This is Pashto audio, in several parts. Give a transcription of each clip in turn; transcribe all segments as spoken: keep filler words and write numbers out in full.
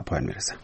پایان میرسه.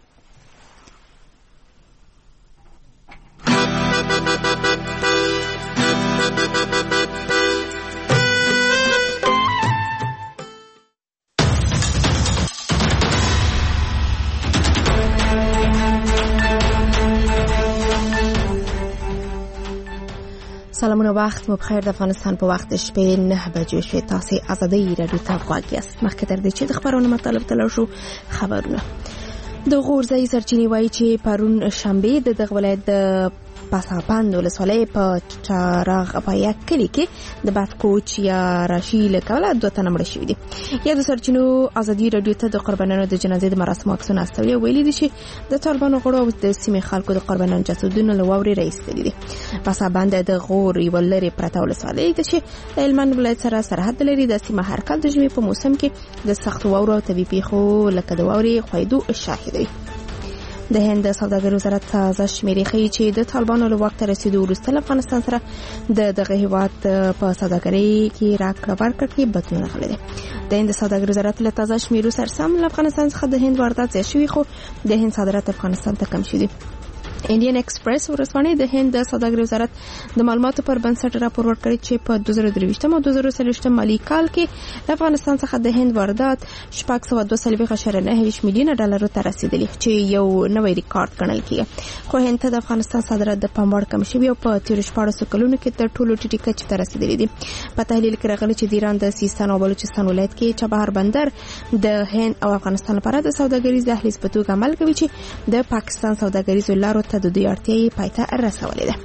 سلامونه، وخت مو بخیر. د افغانستان په وخت شپې نه بجې شوې. تاسو آزادۍ رادیو ته غوږ یاست. مخکې تر دې چې د خبرونو مطلب ته لاړ شو، خبرونه د غورځي سرچینې وایي چې پرون شنبه د دغه ولایت د پاسابند ولسوالۍ په چراغ پایا کلی کې د باد کوچ یا راشي له کبله دوه تنه مړه شوي دي. یا د سرچینو آزادۍ رادیو ته د قربانانو د جنازې د مراسمو عکسونه استولي ویلي دي چې د طالبانو غړو او د سیمې خلکو د قربانانو جسدونه له واورې راایستلي دي. پاسابند د غور یوه لرې پرته ولسوالۍ ده چې د هلمند ولایت سره سرحد لري. د سیمه هر کال د ژمي په موسم کې د سختو واورو او طبیعي پیښو لکه د واورې ښویېدو شاهد وي. د هند د سوداګرۍ وزارت تازه شمیرې ښیي چې د طالبانو له واک ته رسیدو وروسته له افغانستان سره د دغه هیواد په سوداګرۍ کې راکړه ورکړه کې بدلون راغلی دی. د هند د سوداګرۍ وزارت له تازه شمیرو سره سم له افغانستان څخه د هند واردات زیات شوي، خو د هند صادرات افغانستان ته کم شوي دي. انډین ایکسپریس ورځپاڼې د هند د سوداګرۍ وزارت د معلوماتو پر بنسټ راپور ورکړی چې په دوه زره درویشتم او دوه زره څلوېښتم مالي کال کې له افغانستان څخه د هند واردات شپږ سوه دوه څلوېښت اعشاریه نهه ویشت میلیونه ډالرو ته رسیدلي، چې یو نوی ریکارډ ګڼل کېږي. خو هند ته د افغانستان صادرات د پام وړ کم شوي او په تېرو شپاړسو کلونو کې تر ټولو ټیټې کچې ته رسیدلي دي. په تحلیل کې راغلي چې د ایران د سیستان او بلوچستان ولایت کې چابهار بندر د هند او افغانستان لپاره د سوداګریز دهلیز په توګه عمل کوي چې د پاکستان سوداګریزو لارو ته د دوی اړتیاوې پایته رسولې ده.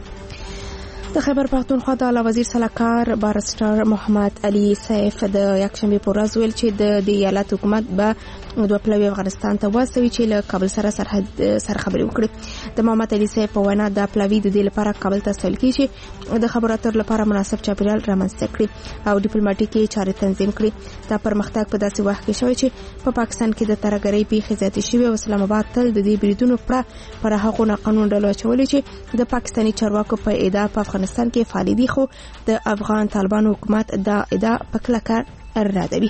د خیبر پختونخوا د اعلی وزیر سلاکار بارسټر محمد علي سیف د یکشنبه په ورځ ویل چې د دې ایالت حکومت به دوه پلوي افغانستان ته واستوي چې له کابل سره سرحد سره خبرې وکړي. د محمد علي سیف په وینا د پلوي د دې لپاره کابل ته استول کیږي د خبرو اترو لپاره مناسب چاپیریال رامنځته کړي او ډیپلوماټیکي چارې تنظیم کړي. دا پرمختګ په داسې وخت کې شوی چې په پا پاکستان کې د ترهګرۍ پیښې زیاتې شوې او اسلام آباد تل د دې بریدونو پر پر هغو ناقانونه ډلو اچولې چې د پاکستاني چارواکو په ادعا په افغانستان کې فعال دي، خو د افغان طالبانو حکومت دا ادعا په کلکه ردوي.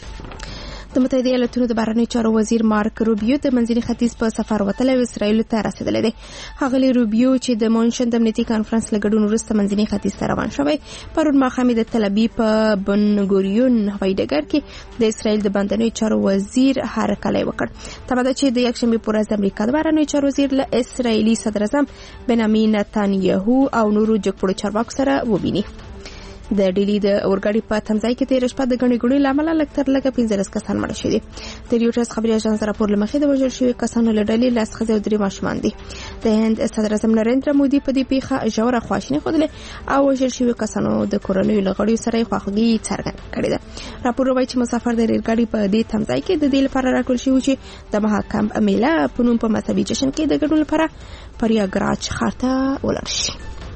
د متحده ایالاتونو د بهرنیو چارو وزیر مارک روبیو د منځني ختیځ په سفر وتلی او اسرائیل ته رسیدلی دی. ښاغلی روبیو چې د مونشن د امنیتي کانفرنس له ګډون وروسته منځني ختیځ ته روان شوی، پرون ماښام د تل ابیب په بن ګوریون هوایي ډګر کې د اسرائیل د بهرنیو چارو وزیر هرکلی وکړ. تمه ده چې د یکشنبې په ورځ د امریکا د بهرنیو چارو وزیر له اسرائیلي صدراعظم بنیامین نتانیاهو او نورو جګپوړو چارواکو سره وویني. د ډیلی د اورګاډي په تمځای کې تېره شپه د ګڼې ګوڼې له امله لږ تر لږه پنځلس کسان مړه شوي دي. د ریوټرز خبري اژانس راپور له مخې د وژل شوي کسانو له ډلې لس ښځې او درې ماشومان دي. د هند صدراعظم نریندرا مودي په دې پیښه ژوره خواشیني ښودلې او وژل شوي کسانو د کورنیو له غړیو سره یې خواخوږي څرګنده کړې ده. راپور وایي چې مسافر د ریلګاډي په دې تمځای کې د دې لپاره راټول شوي چې د محاکم میله په نوم په مذهبي جشن کې د ګډون لپاره پریاګراج ښار ته ولاړ شي.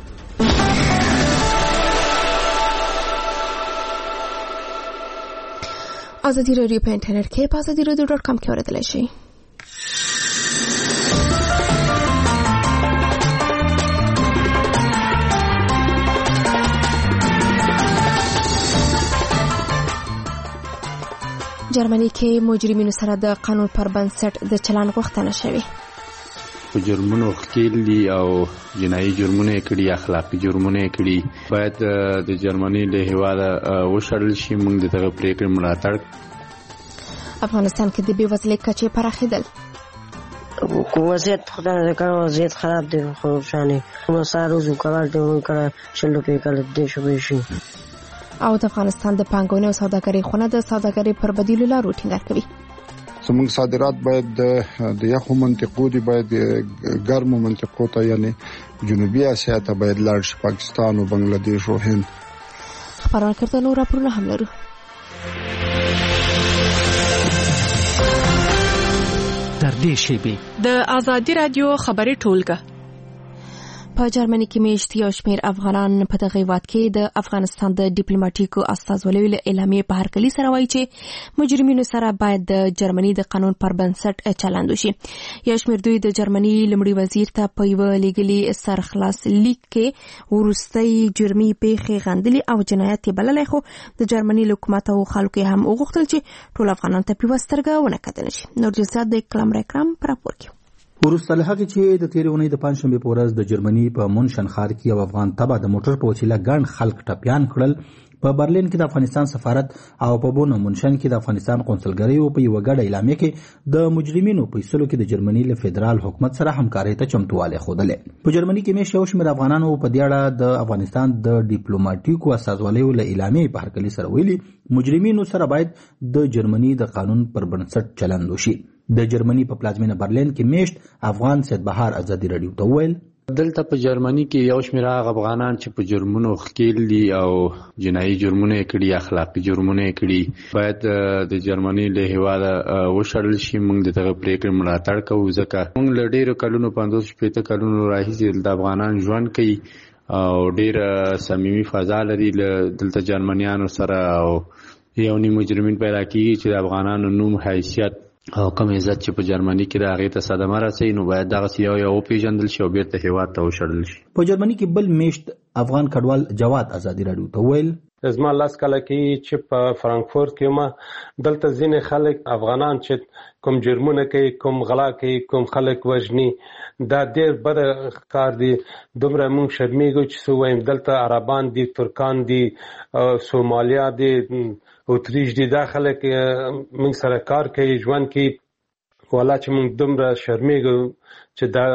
آزادی رادیو په انټرنیټ کې په آزادی رادیو ډاټ کام کې اوریدلای شئ. جرمني کې مجرمینو سره د قانون پر بنسټ د چلن غوښتنه شوې. په جرمونو ښکیل دي او جنایي جرمونه یې کړي، اخلاقي جرمونه یې کړي، باید د جرمني له هېواده وشړل شي. موږ د دغه پرېکړې ملاتړ. افغانستان کې د بېوزلۍ کچې پراخېدل. وضعیت خدای نه کړه، وضعیت خراب دی. خو شانې مسار روزو کار دی کړه شلو په کله دې شوې شي. او د افغانستان د پانګونې او سوداګرۍ خونه د سوداګرۍ پر بدیلو لارو ټینګار کوي. زموږ صادرات باید د یخو منطقو دي، باید ګرمو منطقو ته یعنی جنوبي اسیا ته باید لاړ شي، پاکستان او بنگلاديش او هند. خبرونه کړه نو راپورونه هم لرو. تر دې شی به د آزادی رادیو خبري ټولګه په جرمني کې میشت یو شمېر افغانان په دغه هیواد کې د افغانستان د ډیپلوماټیکو استازولیو له اعلامیې په هرکلي سره وایي چې مجرمینو سره باید د جرمني د قانون پر بنسټ چلند وشي. یو شمېر دوی د جرمني لومړي وزیر ته په یوه لیږلي سرخلاص لیک کې وروستۍ جرمي پیښې غندلي او جنایت یې بللی، خو د جرمني له حکومت او خلکو یې هم وغوښتل چې ټول افغانان ته په یوه سترګه ونه کتل شي. نور جلسات د کلام راکرام په راپور کې. وروسته له هغې چې د تېرې اونۍ د پنجشنبې په ورځ د جرمني په مونشن ښار کې یو افغان تبه د موټر په وسیله ګڼ خلک ټپیان کړل، په برلین کې د افغانستان سفارت او په بون مونشن کې د افغانستان قونسلګریو په یوه ګډه اعلامیه کې د مجرمینو په ایستلو کې د جرمني له فدرال حکومت سره همکارۍ ته چمتووالی ښودلی. په جرمني کې میشت یو شمېر افغانانو په دې اړه د افغانستان د ډیپلوماټیکو استازولیو له اعلامیې په هرکلي سره ویلي مجرمینو سره باید د جرمني د قانون پر بنسټ چلند وشي. د جرمني په پلازمینه برلین کې میشت افغان سید بهار ازادي رادیو ته وویل دلته په جرمني کې یو شمېر هغه افغانان چې په جرمونو ښکیل دي او جنایي جرمونه یې کړي، اخلاقي جرمونه یې کړي، باید د جرمني له هېواده وشړل شي. موږ د دغه پرېکړې ملاتړ کوو ځکه موږ له ډېرو کلونو پنځوس شپېته کلونو راهیسې دلته افغانان ژوند کوي او ډېره صمیمي فضا لري دلته جرمنیانو سره، او یو نیم مجرمین پیدا کېږي چې د افغانانو نوم، حیثیت او کوم عزت چې په جرمني کې د هغې ته صدمه رسوي نو باید دغسې یو یو وپېژندل شي او بیرته هېواد ته وشړل شي. په جرمني کې بل میشت افغان کډوال جواد ازادي رادیو ته وویل زما لاس کله کې چې په فرانکفورت کې ما دلته ځینې خلک افغانان چې کوم جرمونه کوي، کوم غلا کوي، کوم خلک وژني، دا ډېر بده کار دی. دومره موږ شرمېږو چې څه وایم، دلته عربان دي، ترکان دي، سومالیا دي، اتریش دي، دا خلک موږ سره کار کوي، ژوند کوي. والا چې موږ دومره شرمېږو چې دا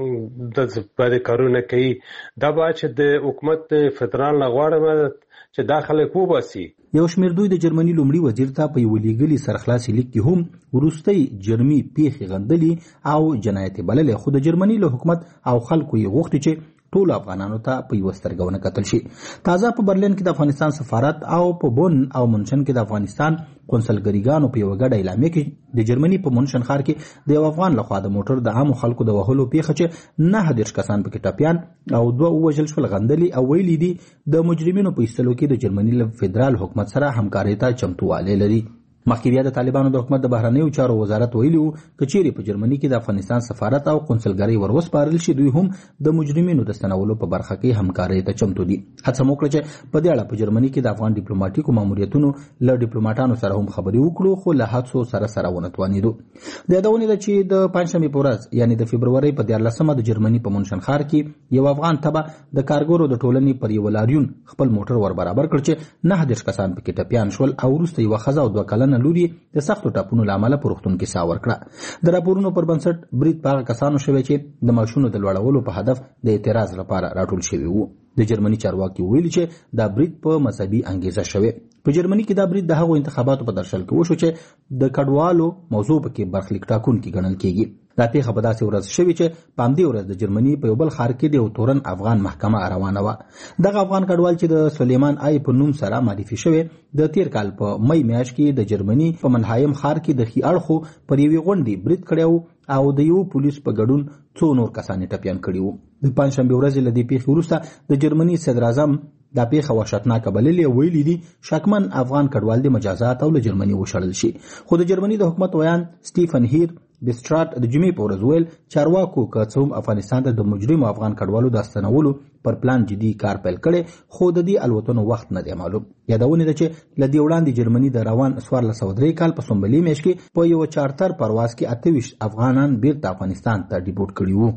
د بده کارونه کوي. دا باید چې د حکومت فدرال نه غواړم چې دا خلک وباسي. یو شمېر دوی د جرمني لومړي وزیر ته په یوه لیږلي سرخلاصي لیک کې هم وروستۍ جرمي پیښې غندلي او جنایت یې بللی، خو د جرمني له حکومت او خلکو یې غوښتي چې ټولو افغانانو ته په یوه سترګه ونه کتل شي. تازه په برلین کې د افغانستان سفارت او په بون او منشن کې د افغانستان قونسلګریګانو په یوه ګډه اعلامیه کې د جرمني په منشن ښار کې د یو افغان لخوا د موټر د عامو خلکو د وهلو پیښه چې نهه دېرش کسان پکې ټپیان او دوه ووژل شول غندلي او ویلي دي د مجرمینو په ایستلو کې د جرمني له فدرال حکومت سره همکارۍ ته چمتووالی لري. مخکې بیا د طالبانو د حکومت د بهرنیو چارو وزارت ویلي وو که چیرې په جرمني کې د افغانستان سفارت او قونسلګرۍ ور وسپارل شي دوی هم د مجرمینو د ستنولو په برخه کې همکارۍ ته چمتو دي. هڅه مو وکړه چې په دې اړه په جرمني کې د افغان ډیپلوماټیکو ماموریتونو له ډیپلوماټانو سره هم خبرې وکړو، خو له هڅو سره سره ونه توانېدو. د یادونې ده چې د پنجشنبې په ورځ یعنې د فبرورۍ په دیارلسمه د جرمني په منشن ښار کې یو افغان تبه د کارګرو د ټولنې پر یوه لاریون خپل موټر ور برابر کړ چې نهه دېرش کسان پکې ټپیان شول او وروسته یوه ښځه او دوه کلنه لور یې د سختو ټاپونو له امله په روغتون کې ساه ورکړه. د راپورونو پر بنسټ برید په هغه کسانو شوی چې د معاشونو د لوړولو په هدف د اعتراض لپاره راټول شوي وو. د جرمني چارواکي ویلي چې دا برید په مذهبي انګیزه شوی. په جرمني کې دا برید د هغو انتخاباتو په درشل کې وشو چې د کډوالو موضوع پکې برخلیک ټاکونکي ګڼل کېږي. دا پیښه په داسې ورځ شوې چې په همدې ورځ د جرمني په یو بل ښار کې د یو تورن افغان محکمه روانه وه. دغه افغان کډوال چې د سلیمان آی په نوم سره معرفي شوی د تیر کال په مۍ میاشت کې د جرمني په منهایم ښار کې د ښي اړخو پر یوې غونډې برید کړی و او د یو پولیس په ګډون څو نور کسان یې ټپیان کړي وو. د پنجشنبې ورځې له دې پیښې وروسته د جرمني صدراعظم دا پیښه وحشتناکه بللې او ویلي دي شکمن افغان کډوال د مجازات او له جرمني وشړل شي. خو د جرمني د حکومت ویان سټیفن هیر بسترات د جمعې په ورځ ویل چارواکو که څه هم افغانستان ته د مجرمو افغان کډوالو د ستنولو پر پلان جدي کار پیل کړی خو د دې الوتنو وخت نه دی معلوم. یادونه ده چې له دې وړاندې جرمني د روان څوارلس سوه درې کال په سنبلې میاشت کې په یوه چارتر پرواز کې اته ویشت افغانان بیرته افغانستان ته ډیپورټ کړي وو.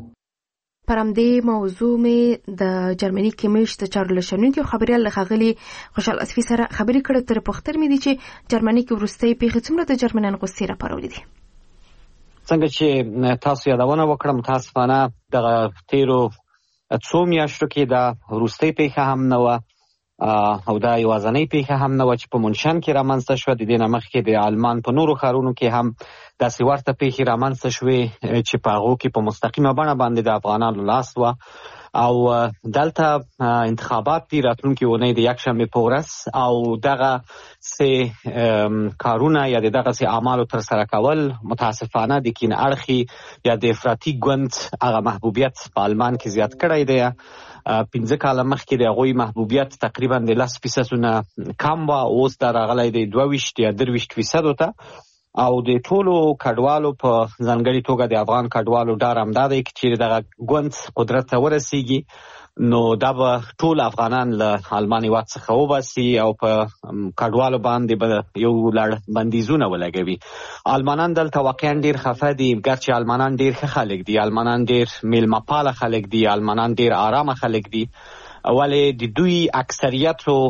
پر همدې موضوع مې د جرمني کې میشت د چارو له شنونکي خبریال له ښاغلي خوشحال اصفي سره خبرې کړې. تر پوښتنې مې دي چې جرمني کې وروستۍ پیښې څومره د جرمنیانو غوسې راپارولې دي. څنګه چې تاسو یادونه وکړه متاسفانه دغه تیرو څو میاشتو کې دا وروستۍ پیښه هم نه وه او دا یوازنۍ پیښه هم نه وه چې په منشن کې رامنځته شوه. د دې نه مخکې د آلمان په نورو ښارونو کې هم داسې ورته پیښې رامنځته شوې چې په هغو کې په مستقیمه بڼه باندې د افغانانو لاس وه. او دلته انتخابات دي راتلونکي اونۍ د یکشنبه په ورځ او دغه سه کارونه یا دغه سه اعمال تر سره کول متاسفانه د کین اړخي یا د افراطي ګوند هغه محبوبیت په آلمان کې زیات کړی دی. پنځه کاله مخکې د هغوی محبوبیت تقریبا د لس فیصدونه کم و، اوس دا راغلی دی دوه ویشت یا درې ویشت فیصدو ته. او د ټولو کډوالو په ځانګړي توګه د افغان کډوالو ډار همدا دی چې دغه ګوند قدرت ته ورسیږي نو دا به ټول افغانان له آلمان هېواد څخه وباسي او په کډوالو باندې به یو لړ بندیزونه ولګوي. آلمانان دلته واقعا ډېر خفه دي، ګرچې آلمانان ډېر ښه خلک دي، آلمانان ډېر میلمه پاله خلک دي، آلمانان ډېر آرامه خلک دي، ولې د دوی اکثریتو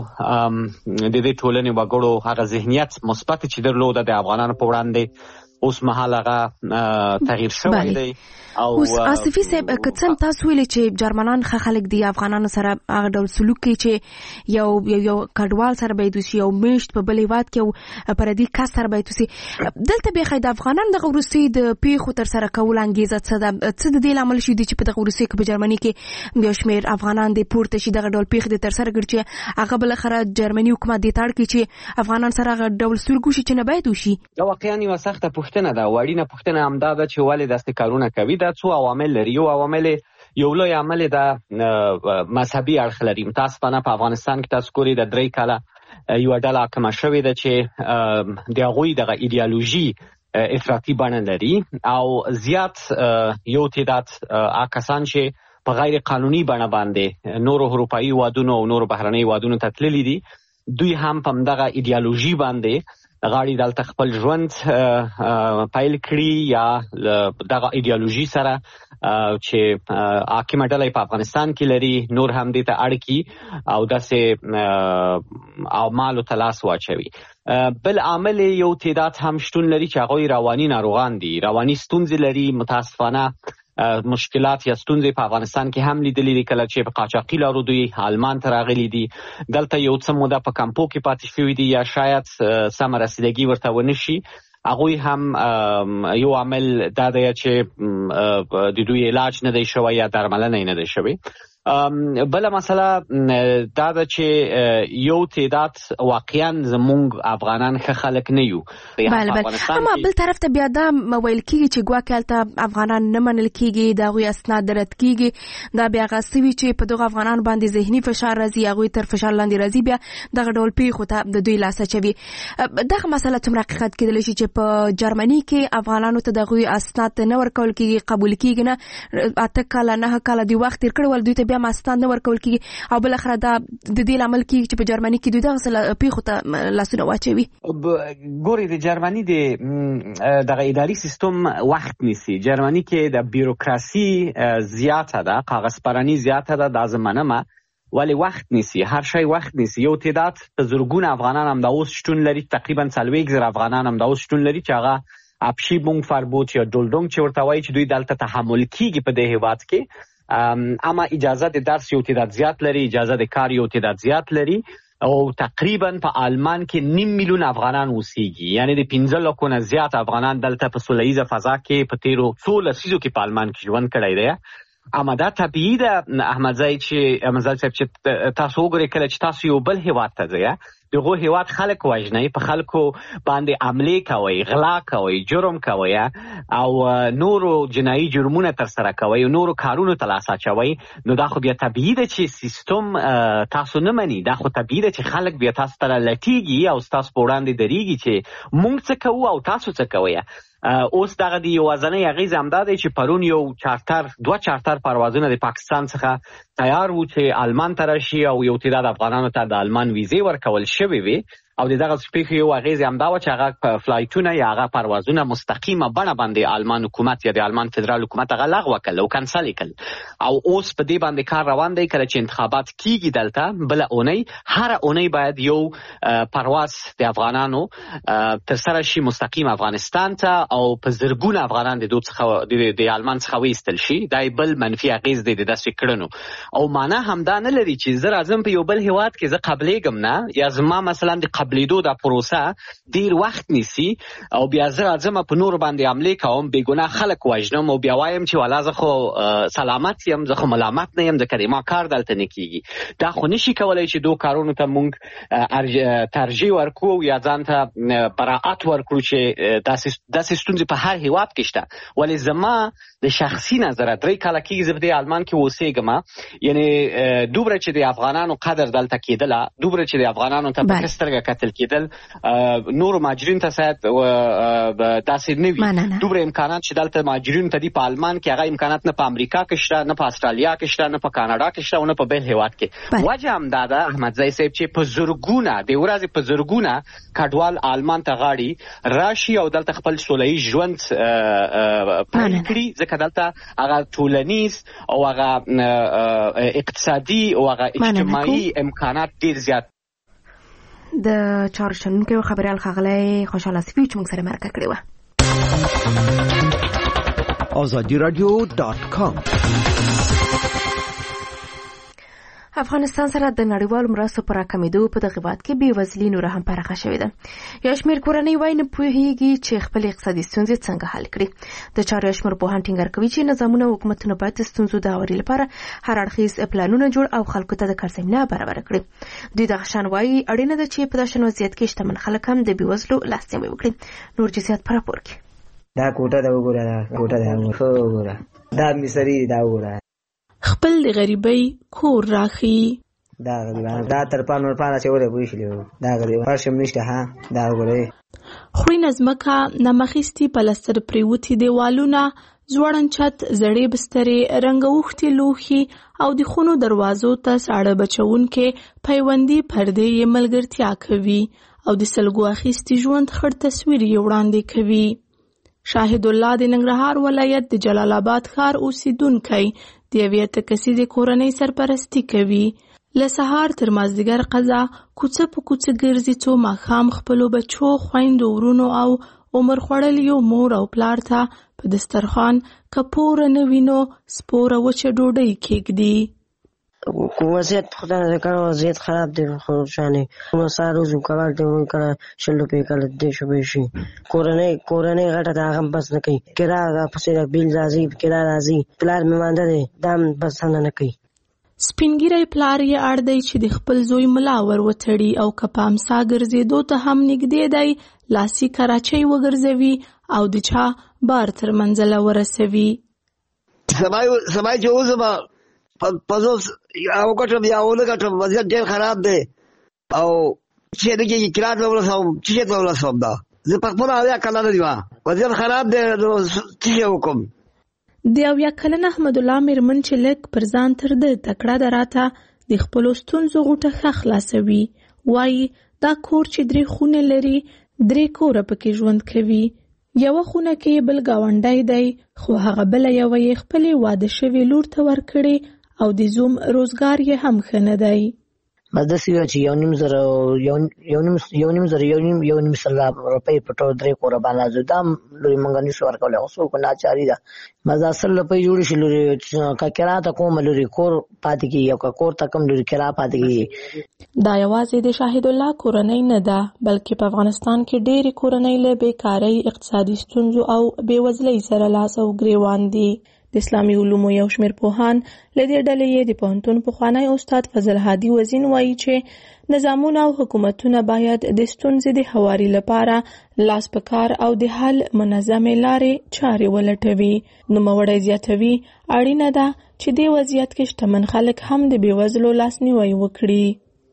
د دې ټولنې وګړو هغه ذهنیت مثبت چې درلوده د افغانانو په وړاندې اوس مهال هغه تغییر شوی دی. اوس آصفي صاحب که څه تاسو ویلي چې جرمنان ښه خلک دي، افغانانو سره هغه ډول سلوک کوي چې یو یو کډوال سره باید وشي، یو میشت په بل هېواد کې یو پردي کس سره باید وشي. دلته بیا د افغانانو دغه وروستي د پیښو تر سره کولو انګېزه څه ده؟ څه د دې لامل شي چې په دغه وروستي کې په جرمني کې یو شمېر افغانان دې پورته شي دغه ډول پیښې دې تر سره کړي چې هغه بالاخره جرمني حکومت دې ته اړ کړي چې افغانان سره هغه ډول سلوک وشي چې نه باید وشي؟ دا واقعا یوه سخته پوښتنه ده او اړینه پوښتنه همدا ده چې ولې داسې کارونه کوي. دا څو عوامل لري. یو عوامل یو لوی عامل د مذهبي اړخ لري. متاسفانه په افغانستان کې تاسو ګورئ د درې کاله یوه ډله حاکمه شوې ده چې د هغوی دغه ایډیالوژي افراطي بڼه لري او زیات یو تعداد کسان چې په غیر قانوني بڼه باندې نورو اروپایي هېوادونو او نورو بهرنۍ هېوادونو ته تللي دي، دوی هم په همدغه ایډیالوژي باندې غاړي دلته خپل ژوند پیل کړي یا دغه ایډیالوژي سره چې حاکمه ډله په افغانستان کې لري نور هم دې ته اړ کړي او داسې اعمالو ته لاس واچوي. بل عامل یو تعداد هم شتون لري چې هغوی رواني ناروغان دي، رواني ستونزې لري. متاسفانه مشکلات یا ستونزې په افغانستان کې هم لیدلې دي، کله چې په قاچاقي لارو دوی آلمان ته راغلي دي، دلته یو څه موده په کمپو کې پاتې شوي دي یا شاید سمه رسیدګي ورته ونه شي. هغوی هم یو عامل دا دی چې د دوی علاج نه دی شوی یا درملنه یې نه دی شوی. بله مسله دا ده چې یو تعداد واقعا زمونږ افغانان ښه خلک نه یو. بله بله، اما بل طرف ته بیا دا ویل کېږي چې ګواکې هلته افغانان نه منل کېږي، د هغوی اسناد رد کېږي، دا بیا هغه څه وي چې په دغو افغانانو باندې ذهني فشار راځي، هغوی تر فشار لاندې راځي، بیا دغه ډول پیښو ته د دوی لاس اچوي. دغه مسله څومره حقیقت کېدلی شي چې په جرمني کې افغانانو ته د هغوی اسناد نه ورکول کېږي، قبول کېږي نه، اته کاله نهه کاله دوی وخت تېر کړی ول دوی ته بیا مسناد نه ورکول کېږي او بالاخره دا د دې لامل کېږي چې په جرمني کې دوی دغسې پیښو ته لاسونه واچوي. ګورئ د جرمني د دغه اداري سیستم وخت نیسي. جرمني کې د بیروکراسي زیاته ده، کاغذ پراني زیاته ده، دا زه منمه، ولی وخت نیسي، هر شی وخت نیسي. یو تعداد په زرګونه افغانان هم دا اوس شتون لري، تقریبا څلوېښت زره افغانان هم دا اوس شتون لري چې هغه اپشي بونګ فربوت یا ډولډونګ چې ورته وایي چې دوی دلته تحمل کېږي په دې هېواد کې. اما اجازه د درس یو تعداد زیات لري، اجازه د کار یو تعداد زیات لري او تقریبا په آلمان کې نیم میلیون افغانان اوسېږي، یعنی د پنځه لکو نه زیات افغانان دلته په سوله ییزه فضا کې په تېرو څو لسیزو کې په آلمان کې ژوند کړی دی. اما دا طبیعي ده احمدزی چې احمدزی صاحب چې تاسو وګورئ کله چې تاسو یو بل هېواد ته ځئ، دغه هېواد خلک وژنئ، په خلکو باندې حملې کوئ، غلا کوئ، جرم کوئ او نورو جنایي جرمونه ترسره کوئ، نورو کارونو ته لاس اچوئ، نو دا خو بیا طبیعي ده چې سیستم تاسو نه مني. دا خو طبیعي ده چې خلک بیا تاسو ته لټېږي او ستاسو په وړاندې درېږي چې موږ څه کوو او تاسو څه کوئ. اوس دغه د یوازنۍ اغېز همدا دی چې پرون یو چارتر دوه چارتر پروازونه د پاکستان څخه تیار وو چې آلمان ته راشي او یو تعداد افغانانو ته د آلمان ویزې ورکول شوې وي او د دغه پیښې یو اغېز همدا و چې هغه فلایټونه یا هغه پروازونه مستقیمه بڼه باندې آلمان حکومت یا د آلمان فدرال حکومت هغه لغوه کړل او کنسل یې کړل او اوس په دې باندې کار روان دی. کله چې انتخابات کیږي دلته بله اونۍ هره اونۍ باید یو پرواز د افغانانو ترسره شي مستقیم افغانستان ته او په زرګونه افغانان د دوی څخه د آلمان څخه وایستل شي. دا بل منفي اغېز دی د داسې کړنو او معنا همدا نه لري چې زه راځم په یو بل هېواد کې زه قبلېږم نه یا زما مثلا د قبلېدو دا پروسه ډیر وخت نیسي او بیا زه راځم په نور باندې حملې کوم بې ګناه خلک وژنم او بیا وایم چې والا زه خو سلامت یم زه خو ملامت نه یم ځکه ما کار دلته نه کیږي دا خو نشي کولی چې دو کارونو ته موږ ترجیح ورکړو یا ځان ته براعت ورکړو چې داسې ستونزې په هر هیواد کې شته ولې زما د شخصي نظره درې کاله کېږي زه په دې آلمان کې اوسېږم یعنې دومره چې د افغانانو قدر دلته کېدله دومره چې د افغانانو ته په ښه سترګه کتل کېدل نورو مهاجرینو ته شاید داسې نه وي دومره امکانات چې دلته مهاجرینو ته دي په آلمان کې هغه امکانات نه په امریکا کې شته نه په استرالیا کې شته نه په کاناډا کې شته او نه په بل هیواد کې وجه همدا ده احمدزی صاحب چې په زرګونه د ورځې په زرګونه کډوال آلمان ته غاړي راشي او دلته خپل سوله ییز ژوند پیل کړي ځکه دلته هغه ټولنیز او هغه اقتصادي او هغه اجتماعي امکانات ډیر زیات د چارو شنونکو خبريال ښاغلی خوشحاله صفي چې موږ سره مرکه کړې وه آزادی رادیو ډاټ کام افغانستان سره د نړیوالو مرستو پر راکمېدو په دغه هېواد کې بېوزلي نوره هم پراخه شوې ده. یو شمېر کورنۍ وایي نه پوهېږي چې خپلې اقتصادي ستونزې څنګه حل کړي. د چارو یو شمېر پوهان ټینګار کوي چې نظامونه او حکومتونه باید د ستونزو د هواري لپاره هر اړخیز پلانونه جوړ او خلکو ته د کار زمینه برابره کړي. دوی دغه شان وایي اړینه ده چې په داسې وضعیت کې شتمن خلک هم د بېوزلو لاسنیوی وکړي. نور جزیات په راپور کې. دا کوټه دا وګوره دا کوټه دا وګوره دا مصری دا وګوره خپل د غریبۍ کور راخي دا غریبان دا تر پانو پانه چې وره ویشلو دا غریب هرشم نشته ها دا وګوره خوړی نظمکه نمخېستي پلستر پریوتی دیوالونه زوړن چت زړې بسترې رنګوختي لوخي او د خونو دروازو ته ساړه بچونکې پیوندي پردې یې ملګرتیا کوي او د سلګو اخیستي ژوند خړ تصویر یې وړاندې کوي. شاهد الله د ننګرهار ولایت د جلال آباد ښار اوسیدونکی د یوې اتکسیزې کورنۍ سرپرستي کوي. له سهار تر مازدیګر قضا کوڅه په کوڅه ګرځي څو ماښام خپلو بچو خویندو ورونو او عمر خوړلیو مور او پلار ته په دسترخوان که پوره نه وي نو سپوره وچه ډوډۍ کېږدي. وضعیت خدا نکنه وضعیت خراب دی خو شانه نو سارو زو کول دی مون کړه شلو په کله دې شو به شي کورنۍ کورنۍ غټه دا هم بس نه کوي کرا پسې بیل راځي کرا راځي پلار مې مانده دی دام بس نه کوي. سپینګیری پلار یې اړ دی چې د خپل زوی ملا ور وتړي او که په امسا ګرځېدو ته هم نږدې دی لاسي کراچۍ وګرځوي او د چا بار تر منزله ورسوي. سمای چې اوسمه پزوس او کټم یا ونه کټم وضعیت ډېر خراب دی او چې دغه کراټ ولسوم چې ته ولسوم دا زه په خپل اړه کله نه دی وضعیت خراب دی نو چې وکم. د اویا کلن احمد الله میرمن چې لږ پر ځان تر د تکړه دراته د خپلو ستونزو غوټه ښه خلاصوي. وایي دا کور چې درې خونې لري درې کوره پکې ژوند کوي. یوه خونه کې بل ګاونډی دی خو هغه بله یوه یې خپلې واده شوې لور ته ورکړې او د زوم روزګار یې هم ښه نه دی. بس داسې وه چې یو نیم زره یو نیم زره یو نیم یو نیم سل روپۍ په ټول درې کوره باندې زه دا لورې موږ نشو ورکولی خو څوک ناچاري ده بس دا سل روپۍ جوړې شي لورې که کرا ته کومه لورې کور پاتې کېږي او که کور ته کوم لورې کرا پاتې کېږي. دا یوازې د شاهد الله کورنۍ نه ده بلکې په افغانستان کې ډېرې کورنۍ له بېکارۍ اقتصادي ستونزو او بېوزلۍ سره لاس او ګرېوان دي. د اسلامي علومو یو شمېر پوهان له دې ډلې یې د پوهنتون پخوانی استاد فضل هادي وزین وایي چې نظامونه او حکومتونه باید د ستونزې د هواري لپاره لاس په کار او د حل منظمې لارې چارې ولټوي. نوموړی زیاتوي اړینه ده چې دې وضعیت کې شتمن خلک هم د بېوزلو لاسنیوی وکړي.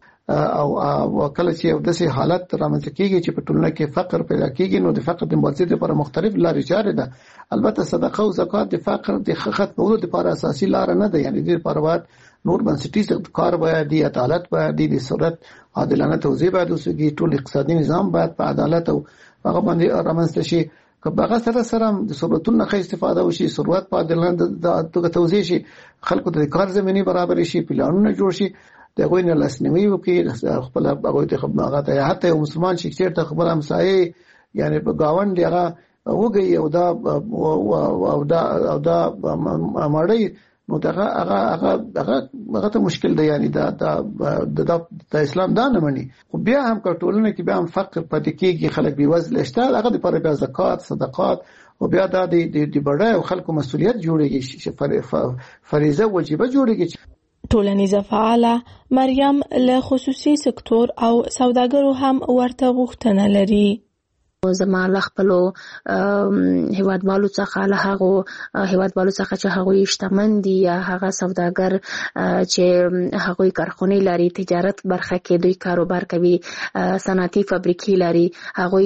او کله چې یو داسې حالت رامنځته کېږي چې په ټولنه کې فقر پیدا کېږي نو د فقر د مبارزې لپاره مختلف لارې چارې ده. البته صدقه او زکات د فقر د ختمولو لپاره اساسي لار نه ده یعنې دې لپاره باید نور بنسټیز کار باید دی عدالت باید دی د صورت عادلانه توزیع باید وسوي ټول اقتصادي نظام باید په عدالت او هغه باندې رامنځته شي که هغه سره سره د ثروتونو ښه استفاده وشي ثروت په عادلانه توزیع شي خلکو ته د کار زمینه برابر شي پلانونه جوړ شي د هغوی نه لاسنیوی وکړي خپل هغوی ته هغه ته حتی یو مسلمان چې چېرته خبره همسایه یعنې په ګاونډ هغه وږی او دا او دا او دا مړی نو دغه هغه هغه هغه هغه ته مشکل دی، یعنی دا د د اسلام دا نه مني. خو بیا هم کټولنه کې بیا هم فقر پاتې کېږي، خلک بې وزله شته، هغه د پر بیا زکات صدقات او بیا دا د د بډای او خلکو مسولیت جوړیږي، فریضه وجیبه جوړیږي. ټولنیزه فعاله مریم له خصوصي سکتور او سوداګرو هم ورته غوښتنه لري. زما له خپلو هیوادوالو څخه له هغو هیوادوالو څخه چې هغوی شتمن دي یا هغه سوداګر چې هغوی کارخونې لري، تجارت برخه کې دوی کاروبار کوي، صنعتي فابریکې لري، هغوی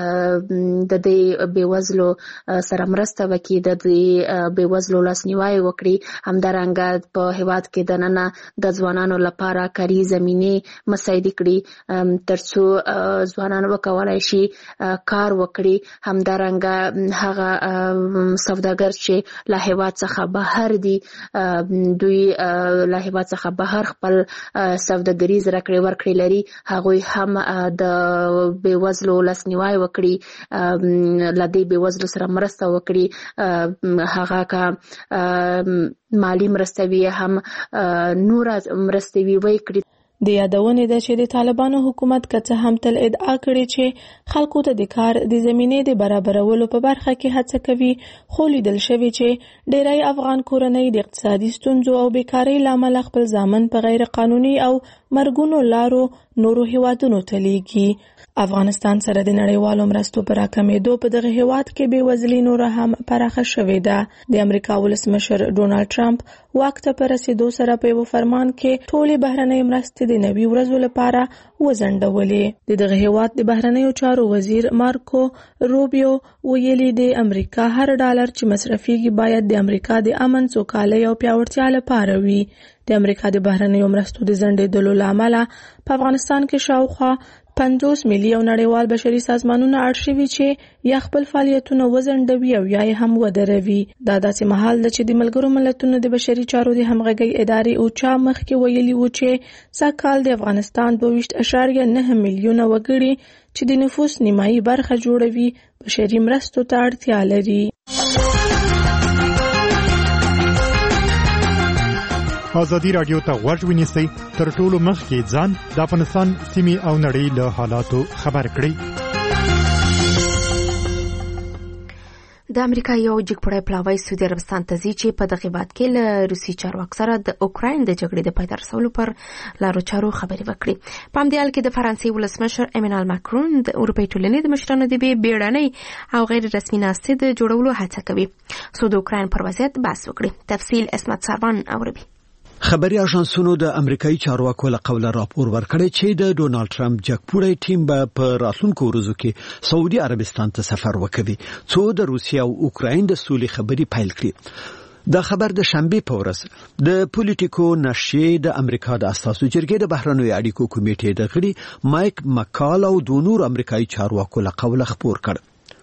د دې بېوزلو سره مرسته وکړي، د دې بېوزلو لاسنیوی وکړي. همدارنګه په هیواد کې دننه د ځوانانو لپاره کاري زمینې مساعدې کړي تر څو ځوانان وکولای شي کار وکړي. همدارنګه هغه سوداګر چې له هیواد څخه بهر دي، دوی له هیواد څخه بهر خپل سوداګریز راکړې ورکړې لري، هغوی هم د بېوزلو لاسنیوی وکړي، له دې بېوزلو سره مرسته وکړي، هغه که مالی مرسته وي هم نور مرسته وي وکړي. د یادونې ده چې د طالبانو حکومت که څه هم تل ادعا کړې چې خلکو ته د کار د زمینې د برابرولو په برخه کې هڅه کوي، خو لیدل شوي چې ډیری افغان کورنۍ د اقتصادي ستونزو او بیکارۍ له امله خپل زامن په غیر قانوني او مرګونو لارو نورو هیوادونو ته لیږي. افغانستان سره د نړیوالو مرستو په راکمېدو په دغه هیواد کې بېوزلي نوره هم پراخه شوې ده. د امریکا ولسمشر ډونالډ ټرمپ واک ته په رسېدو سره په یو فرمان کې ټولې بهرنۍ مرستې د نوي ورځو لپاره وځنډولې. د دغه هیواد د بهرنیو چارو وزیر مارکو روبیو ویلي د امریکا هر ډالر چې مصرفيږي باید د امریکا د امن، سوکالۍ او پیاوړتیا لپاره وي. د امریکا د بهرنیو مرستو د ځنډېدلو له امله په افغانستان کې شاوخوا پنځوس ملي او نړیوال بشري سازمانونه اړ شوي چې یا خپل فعالیتونه وځنډوي او یا یې هم ودروي. دا داسې مهال ده چې د ملګرو ملتونو د بشري چارو د همغږۍ ادارې اوچا مخکې ویلي وو چې سږکال د افغانستان دوه ویشت اعشاریه نه میلیونه وګړي چې د نفوس نیمایي برخه جوړوي بشري مرستو ته اړتیا لري. ازادي رادیو ته غوږ ونیسئ، تر ټولو مخکې ځان د افغانستان سیمې او نړۍ له حالاتو خبر کړئ. د امریکا یو جګپړی پلاوی سعودي عربستان ته ځي چې په دغه هیواد کې له روسي چارواکو سره د اوکراین د جګړې د پای ته رسولو پر لارو چارو خبرې وکړي. په همدې حال کې د فرانسې ولسمشر ایمانوئل ماکرون د اروپایي ټولنې د مشرانو د بیړنۍ او غیر رسمي ناستې د جوړولو هڅه کوي څو د اوکراین پر وضعیت بحث وکړي. تفصیل اسمت ساروان اوربي. خبري اژانسونو د امریکایي چارواکو له قوله راپور ورکړی چې د ډونالد ټرمپ جګپوړی ټیم به په راتلونکو ورځو کې سعودي عربستان ته سفر وکړي څو د روسیې او اوکراین د سولې خبري پیل کړي. دا خبر د شنبه په ورځ د پولیټیکو نشریې د امریکا د اساسو جرګې د بهرنیو اړیکو کمیټې د غړي مایک مکال او د نور امریکایي چارواکو له قوله خبر کړ.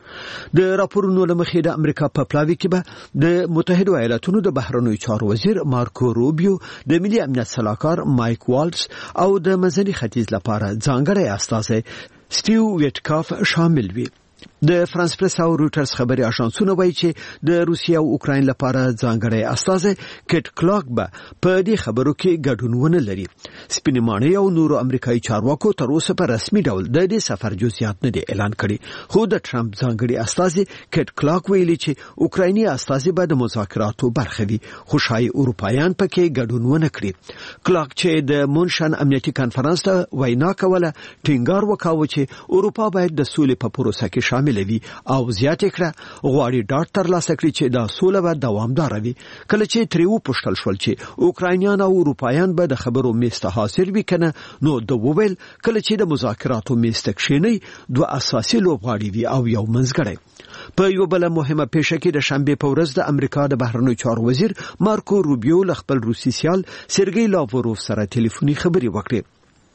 د راپورونو لمخې د امریکا په پلاوی کې به د متحده ایالاتونو د بهرنیو چارو وزیر مارکو روبیو، د ملي امنیت سلاکار مایک والز او د منځني ختیځ لپاره ځانګړی استازی سټیو ویټکاف شامل وي. د فرانس پریس او روټرز خبري اژانسونه وایي چې د روسیې او اوکراین لپاره ځانګړی استازی کټ کلاک به په دې خبرو کې ګډون ونه لري. سپینې ماڼۍ او نورو امریکایي چارواکو تر اوسه په رسمي ډول د دې سفر جزئیات نه دي اعلان کړي، خو د ټرمپ ځانګړي استازی کټ کلاک ویلي چې اوکرایني استازی به د مذاکراتو برخه وي، خو شای اروپایان پکې ګډون ونه کړي. کلاک چې د مونشن امنیتي کانفرنس ته وینا کوله ټینګار وکاوه چې اروپا باید د سولې په پروسه کې شامل وي او زیات کړه غواړي ډاټ تر لاسه کړي چې دا سوله به دوامدار وي. کله چې تریو پښتل شول چې اوکراینیان او اروپایان به د خبرو میسته حاصل وکنه، نو د وویل کله چې د مذاکراتو میسته کښینی دوه اساسي لوبغاړي وي او یو منځګړی. په یو بل مهمه پیښه کې د شنبه په ورځ د امریکا د بهرنیو چارو وزیر مارکو روبیو له خپل روسي سیال سرګی لاوروف سره ټلیفوني خبري وکړې.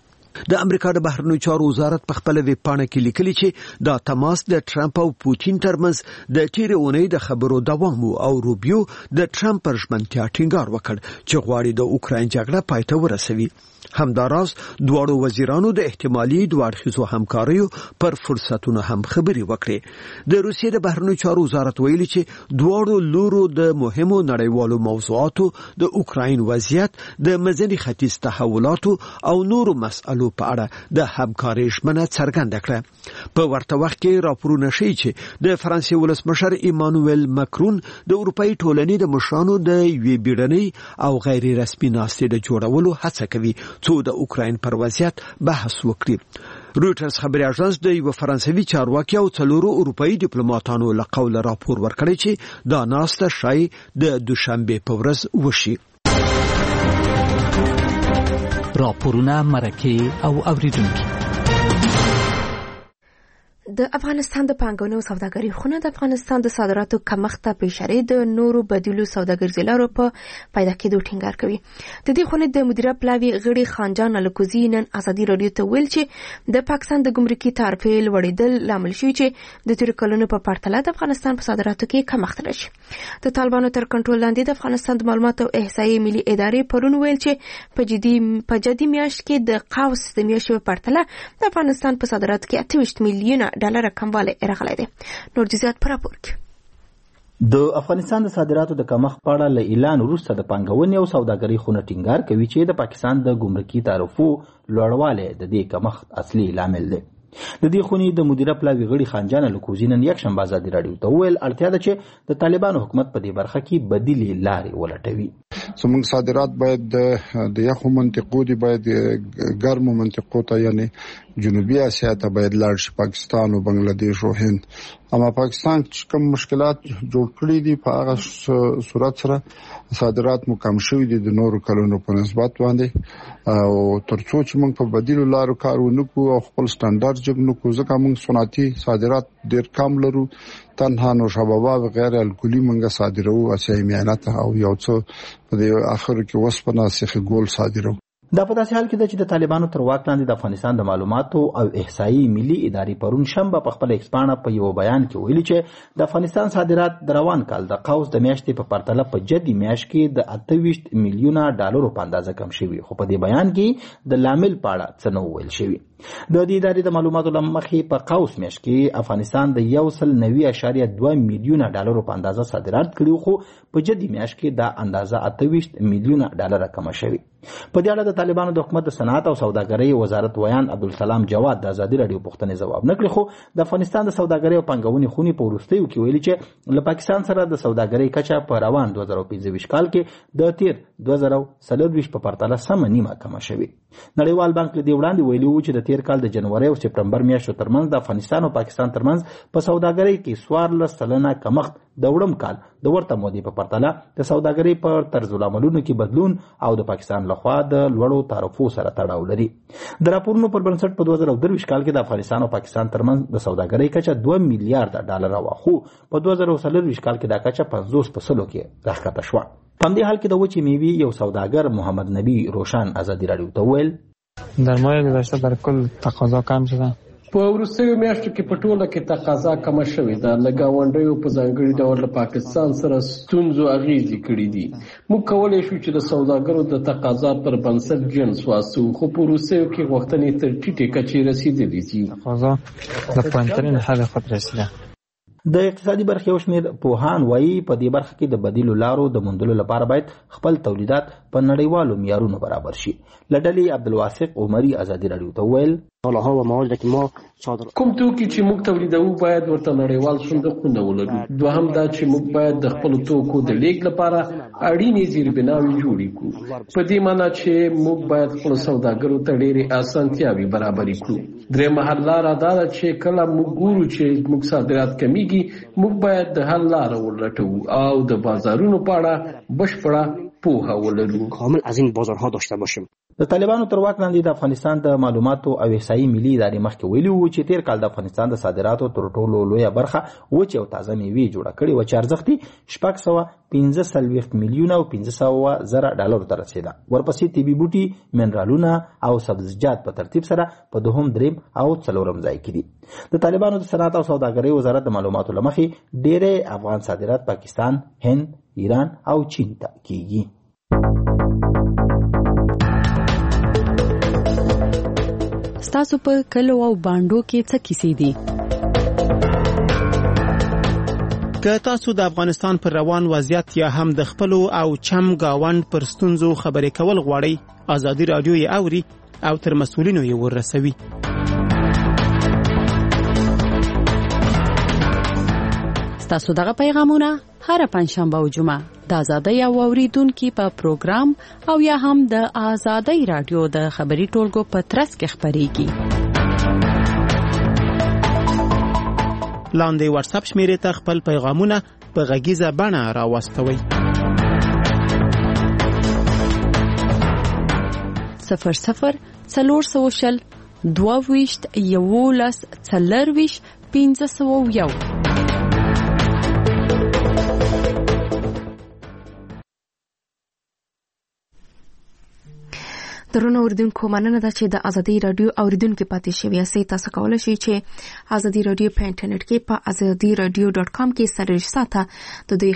د امریکا د بهرنیو چارو وزارت په خپل ویب پاڼه کې لیکلي چې دا تماس د ټرمپ او پوتین ترمنځ د تیرې اونۍ د خبرو دوام او روبیو د ټرمپ پر ژمنتیا ټینګار وکړ چې غواړي د اوکراین جګړه پای ته ورسوي. همداراز دواړو وزیرانو د احتمالي دوه اړخیزو همکاریو پر فرصتونو هم خبرې وکړې. د روسیې د بهرنیو چارو وزارت ویلي چې دواړو لورو د مهمو نړیوالو موضوعاتو د اوکراین وضعیت، د منځني ختیځ تحولاتو او نورو مسألو په اړه د همکارۍ ژمنه څرګنده کړه. په ورته وخت کې راپورونه ښیي چې د فرانسې ولسمشر ایمانوئل ماکرون د اروپאי ټولنې د مشرانو د یوې بیړنۍ او غیر رسمي ناستې د جوړولو هڅه کوي څو د اوکراین پر وضعیت بحث وکړي. رویټرز خبري اژانس د یو فرانسوي چارواکي او څلورو اروپאי ډیپلوماټانو له قوله راپور ورکړی چې دا ناسته شای د دوشنبه په ورځ وشي. راپورونه مرکه او اوریدونکي. د افغانستان د پانګونې او سوداګرۍ خونه د افغانستان د صادراتو کمښت ته په اشاره د نورو بدیلو سوداګریزو لارو په پیدا کېدو ټینګار کوي. د دې خونې د مدیره پلاوي غړي خانجان الکوزي نن ازادي رادیو ته ویل چې د پاکستان د ګمرکي تعرفې لوړېدل لامل شوی چې د تیر کلونو په پرتله د افغانستان په صادراتو کې کمښت راشي. د طالبانو تر کنټرول لاندې د افغانستان د معلوماتو او احصایې ملي ادارې پرون ویل چې په جدي په جدي میاشت کې د قوس د میاشتې په پرتله د افغانستان په صادراتو کې اته ویشت میلیونه ډالر کموالی راغلی دی. نور جزئیات په راپور کې. د افغانستان د صادراتو د کمښت په اړه له اعلان وروسته د پانګونې او سوداګرۍ خونه ټینګار کوي چې د پاکستان د ګمرکي تعرفو لوړوالی د دې کمښت اصلي لامل دی. د دې خونې د مدیره پلاوي غړي خانجان الکوزي نن یکشنبه ازادي رادیو ته ویل اړتیا ده چې د طالبانو حکومت په دې برخه کې بدیلې لارې ولټوي. زموږ صادرات باید د یخو منطقو دی، باید ګرمو منطقو ته یعنی جنوبي اسیا ته باید لاړ شي، پاکستان او بنگلاديش او هند. اما پاکستان چې کوم مشکلات جوړ کړی دي په هغه صورت سره صادرات مو کم شوي دي د نورو کلونو په نسبت باندې، او ترڅو چې موږ په بدیلو لارو کار ونکړو او خپل سټانډارډ جګ نکړو، ځکه موږ صنعتي صادرات ډېر کم لرو. تنها نوشابه او غیر الکولي موږ صادرو، اسیا میانه او یو څه په دې اخر کې وسپنه سیخ ګول صادرو. دا په داسې حال کې ده چې د طالبانو تر واک لاندې د افغانستان د معلوماتو او احصایې ملي ادارې پرون شنبه په خپل ایکسپانه په یو بیان کې ویلي چې د افغانستان صادرات د روان کال د قوس د میاشتې په پرتله په جدي میاشت کې د اته ویشت میلیونه ډالرو په اندازه کم شوي، خو په دې بیان کې د لامل په اړه څه نه ویل شوي. د دې ادارې د معلوماتو له مخې په قوس میاشت کې افغانستان د یو سل نوي اشاریه دوه میلیونه ډالرو په اندازه صادرات کړي، خو په جدي میاشت کې دا اندازه اته ویشت میلیونه ډالر کم شوي. په دې اړه د طالبانو د حکومت د صنعت او سوداګرۍ وزارت ویان عبدالسلام جواد د ازادي رادیو پوښتنې ځواب نه کړی، خو د افغانستان د سوداګرۍ او پانګونې خونې په وروستیو کې ویلي چې له پاکستان سره د سوداګرۍ کچه په روان دوه زره پنځه ویشت کال کې د تیر دوه زره څلور ویشت په پرتله سمه نیمه کمه شوې. نړیوال بانک له دې وړاندې ویلي و چې د تیر کال د جنوري او سپټمبر میاشتو ترمنځ د افغانستان او پاکستان ترمنځ په سوداګرۍ کې څوارلس سلنه کمښت د وړم کال د ورته مودې په پرتله د سوداګرۍ پر طرز العملونو کې بدلون او د پاکستان لخوا د لوړو تعرفو سره تړاو لري. د راپورونو پر بنسټ په دوه زره درویشت کال کې د افغانستان او پاکستان ترمنځ د سوداګرۍ کچه دوه میلیارډ ډالر وه، خو په دوه زره څلورویشت کال کې دا کچه پنځوس په سلو کې راښکته شوه. په همدې حال کې د وچې میوې یو سوداګر محمد نبی روشن ازادي رادیو ته ویل در ماه گذشته در کل تقاضا کم شده. په وروستیو میاشتو کې په ټوله کې تقاضا کمه شوې ده. له ګاونډیو په ځانګړي ډول له پاکستان سره ستونزو اغېزې کړي دي. موږ کولی شو چې د سوداګرو د تقاضا پر بنسټ جنس واسو، خو په وروستیو کې غوښتنې تر ټیټې کچې رسېدلې دي. تقاضا د پوینترین حد خود رسیده. د اقتصادي برخې یو شمېر پوهان وایي په دې برخه کې د بدیلو لارو د موندلو لپاره باید خپل تولیدات په نړیوالو معیارونو برابر شي. له ډلې عبدالواثق عمري ازادي رادیو ته ویل کوم توکي چې موږ تولیدوو باید ورته نړیوال صندوقونه ولرو. دوهم دا چې موږ باید د خپلو توکو د لیږد لپاره اړینې زیربناوې جوړې کړو. په دې معنی چې موږ باید خپلو سوداګرو ته ډېرې اسانتیاوې برابرې کړو. درېیمه حل لاره دا ده چې کله موږ ګورو چې موږ صادرات کمیږي، موږ باید د حل لاره ولټوو او د بازارونو په اړه بشپړه پوهه ولرو. کامل از این بازارها داشته باشیم. د طالبانو تر واک لاندې د افغانستان د معلوماتو او احصایې ملي ادارې مخکې ویلي وو چې تیر کال د افغانستان د صادراتو تر ټولو لویه برخه وچې او تازه میوې جوړه کړې وه چې ارزښت یې شپږ سوه پنځه څلوېښت میلیونه او پنځه سوه زره ډالرو ته رسېده. ورپسې طبي بوټي، منرالونه او سبزیجات په ترتیب سره په دوهم، دریم او څلورم ځای کې دي. د طالبانو د صنعت او سوداګرۍ وزارت د معلوماتو له مخې ډېری افغان صادرات پاکستان، هند، ایران او چین ته کیږي. ستاسو په کلو او باندو کې څه کیسې دي؟ که تاسو د افغانستان پر روان وضعیت یا هم د خپلو او چم گاوند پر ستونزو خبرې کول غواړئ، آزادي رادیو یې اوري او تر مسؤلینو یې ورسوي. ستاسو دغه پیغامونه هر پنځشنبه او جمعه د آزادۍ او اوریدونکو په پروګرام او یا هم د آزادۍ رادیو د خبري ټولګو په ترڅ کې خبريږي. لاندې واتس اپ شمیرې ته خپل پیغامونه په غږیزه بڼه راوستوئ. صفر صفر څلور سوه شل دوه ویشت یولس څلرویشت پنځه سوه یو. درنو اوریدونکو، مننه ده چې د آزادۍ رادیو اوریدونکو پاتې شوی یاست. تاسو کولای شئ چې آزادۍ رادیو په انټرنیټ کې په آزادۍ رادیو ډاټ کام کې سره ساته د